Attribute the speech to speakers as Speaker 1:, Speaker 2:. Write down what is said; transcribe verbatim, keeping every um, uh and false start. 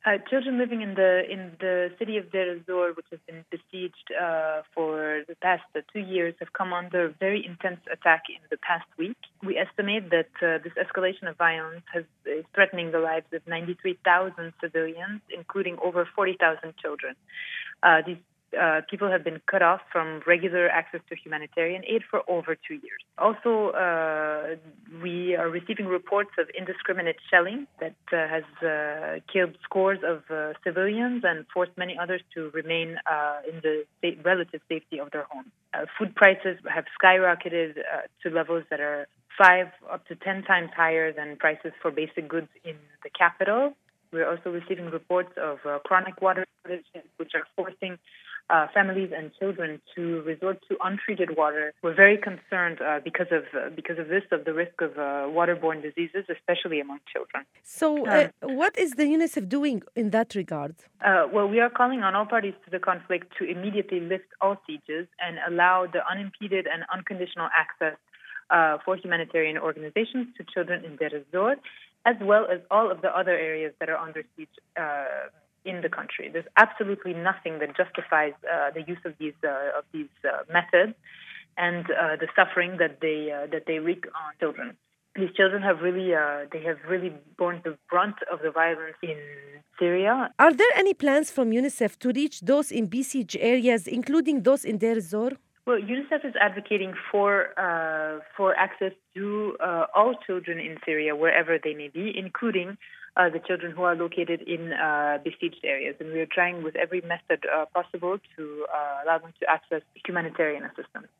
Speaker 1: Uh, children living in the in the city of Deir ez-Zor, which has been besieged uh, for the past uh, two years, have come under very intense attack in the past week. We estimate that uh, this escalation of violence has, is threatening the lives of ninety-three thousand civilians, including over forty thousand children. Uh, these uh, people have been cut off from regular access to humanitarian aid for over two years. Also, uh, we are receiving reports of indiscriminate shelling that uh, has uh, killed scores of uh, civilians and forced many others to remain uh, in the sa- relative safety of their homes. Uh, food prices have skyrocketed uh, to levels that are five up to ten times higher than prices for basic goods in the capital. We're also receiving reports of uh, chronic water shortages, which are forcing uh, families and children to resort to untreated water. We're very concerned uh, because of uh, because of this, of the risk of uh, waterborne diseases, especially among children.
Speaker 2: So,
Speaker 1: Um,
Speaker 2: uh, what is the UNICEF doing in that regard?
Speaker 1: Uh, well, we are calling on all parties to the conflict to immediately lift all sieges and allow the unimpeded and unconditional access uh, for humanitarian organizations to children in Deir ez-Zor, as well as all of the other areas that are under siege uh, in the country. There's absolutely nothing that justifies uh, the use of these uh, of these uh, methods and uh, the suffering that they uh, that they wreak on children. These children have really uh, they have really borne the brunt of the violence in Syria.
Speaker 2: Are there any plans from UNICEF to reach those in besieged areas, including those in Deir ez-Zor?
Speaker 1: Well, UNICEF is advocating for uh, for access to uh, all children in Syria, wherever they may be, including uh, the children who are located in uh, besieged areas. And we are trying with every method uh, possible to uh, allow them to access humanitarian assistance.